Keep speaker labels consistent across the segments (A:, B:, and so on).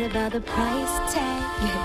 A: without a price tag.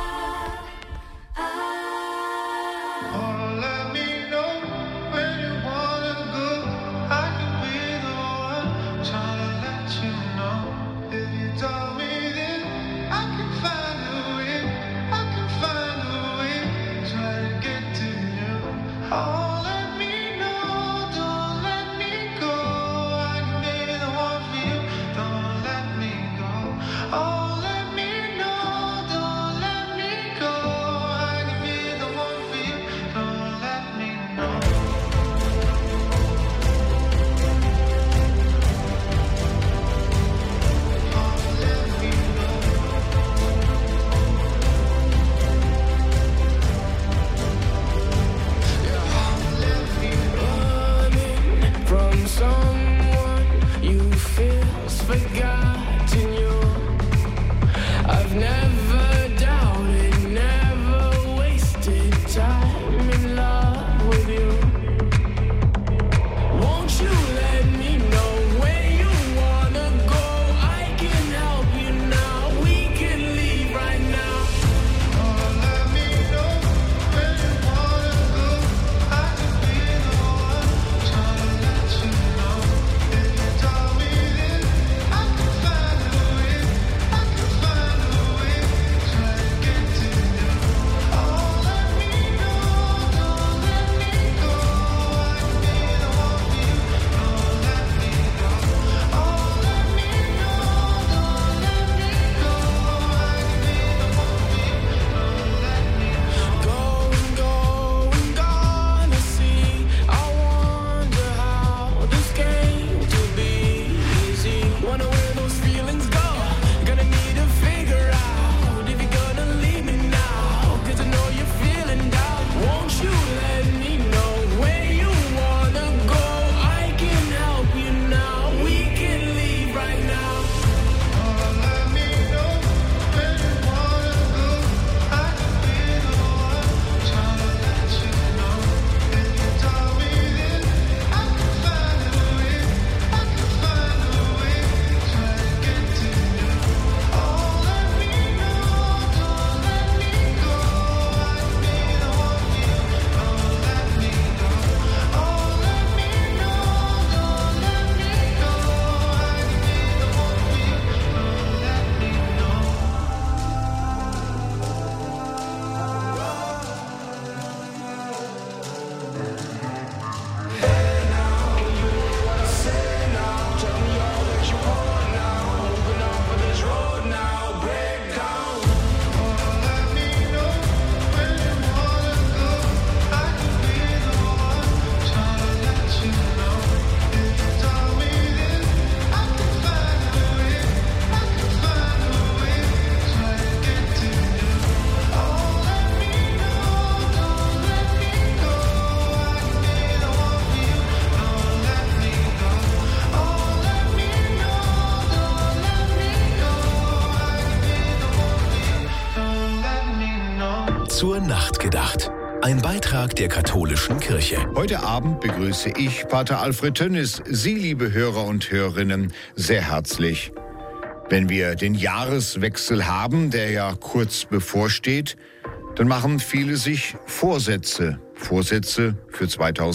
B: Zur Nacht gedacht. Ein Beitrag der katholischen Kirche.
C: Heute Abend begrüße ich Pater Alfred Tönnis, Sie, liebe Hörer und Hörerinnen, sehr herzlich. Wenn wir den Jahreswechsel haben, der ja kurz bevorsteht, dann machen viele sich Vorsätze. Vorsätze für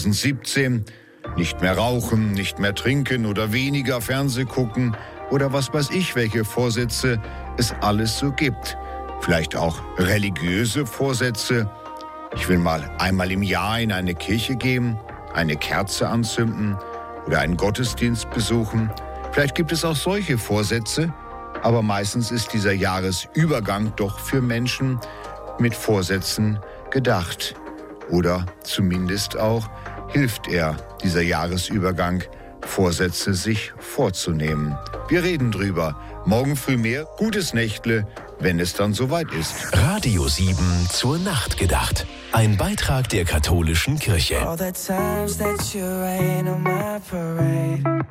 C: 2017. Nicht mehr rauchen, nicht mehr trinken oder weniger Fernseh gucken oder was weiß ich, welche Vorsätze es alles so gibt. Vielleicht auch religiöse Vorsätze. Ich will mal einmal im Jahr in eine Kirche gehen, eine Kerze anzünden oder einen Gottesdienst besuchen. Vielleicht gibt es auch solche Vorsätze, aber meistens ist dieser Jahresübergang doch für Menschen mit Vorsätzen gedacht. Oder zumindest auch hilft er, dieser Jahresübergang, Vorsätze sich vorzunehmen. Wir reden drüber. Morgen früh mehr. Gutes Nächtle, wenn es dann soweit ist.
B: Radio 7 zur Nacht gedacht. Ein Beitrag der katholischen Kirche.
D: All the times that you rain on my parade,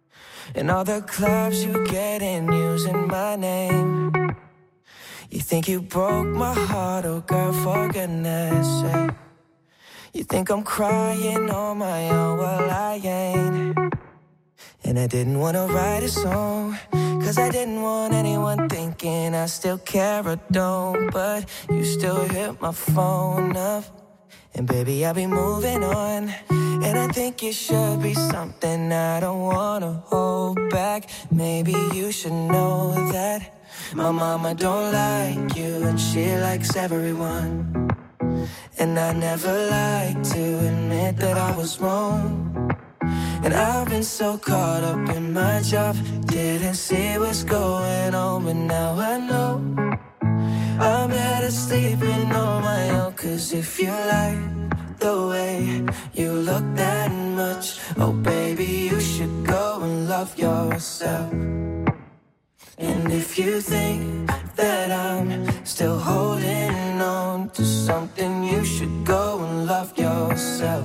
D: and all the clubs you get in using my name. You think you broke my heart, oh girl, for goodness sake. You think I'm crying on my own, well I ain't. And I didn't wanna write a song, 'cause I didn't want anyone thinking I still care or don't. But you still hit my phone up, and baby, I'll be moving on. And I think it should be something I don't wanna hold back. Maybe you should know that my mama don't like you, and she likes everyone. And I never like to admit that I was wrong. And I've been so caught up in my job, didn't see what's going on, but now I know I'm better sleeping on my own. 'Cause if you like the way you look that much, oh baby, you should go and love yourself. And if you think that I'm still holding on to something, you should go and love yourself.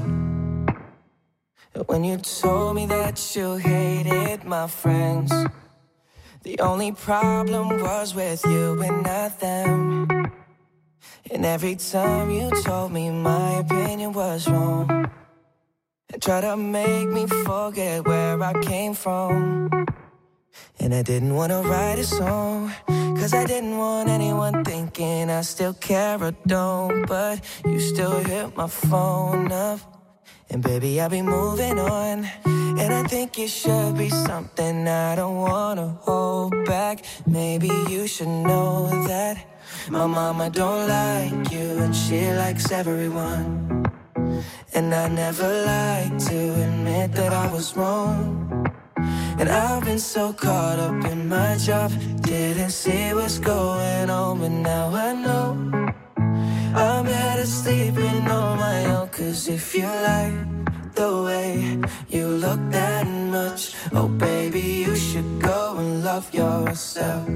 D: When you told me that you hated my friends, the only problem was with you and not them. And every time you told me my opinion was wrong, and tried to make me forget where I came from. And I didn't want to write a song, 'cause I didn't want anyone thinking I still care or don't. But you still hit my phone up, and baby, I'll be moving on. And I think it should be something I don't wanna hold back. Maybe you should know that my mama don't like you, and she likes everyone. And I never like to admit that I was wrong. And I've been so caught up in my job, didn't see what's going on, but now I know I'm better sleeping on my own. 'Cause if you like the way you look that much, oh baby, you should go and love yourself.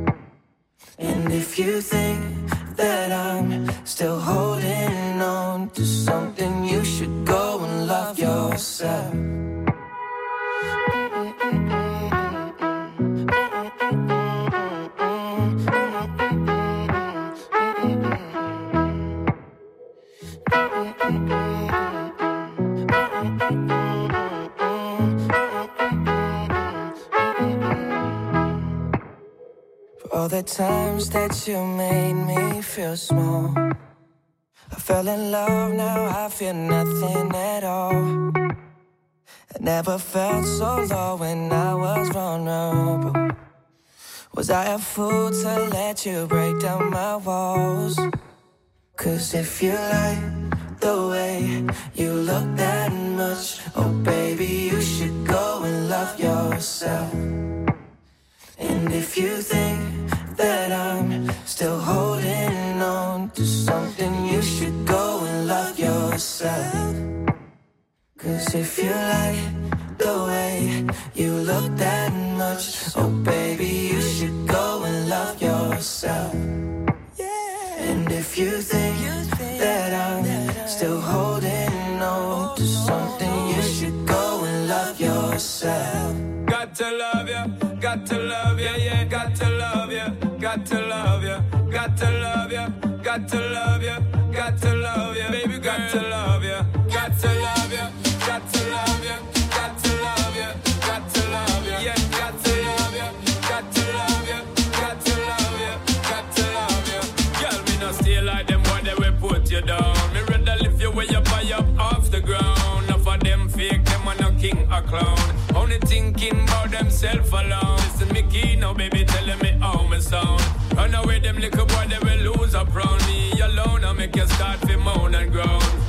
D: And if you think that I'm still holding on to something, you should go and love yourself. All the times that you made me feel small, I fell in love, now I feel nothing at all. I never felt so low when I was vulnerable. Was I a fool to let you break down my walls? 'Cause if you like the way you look that much, oh baby, you should go and love yourself. And if you think that I'm still holding on to something, you should go and love yourself. 'Cause if you like the way you look that much, oh baby, you should go and love yourself. And if you think that I'm still holding on to something, you should go and love yourself.
A: Got to love you, got to love you, yeah, got to love you, got to love you, got to love you, got to love you, got to love you, baby, got to love you, got to love you, got to love you, got to love you, got to love you, yeah, got to love you, got to love you, got to love you, got to love you. Girl, me no stay like them when they will put you down. Me rather lift you way up high up off the ground. Enough of them fake, them are no king or clown. Only thinking about themself alone. Listen me key now, baby, telling me how me sound. Run away them little boy, they will lose up round me alone. I make you start to moan and groan.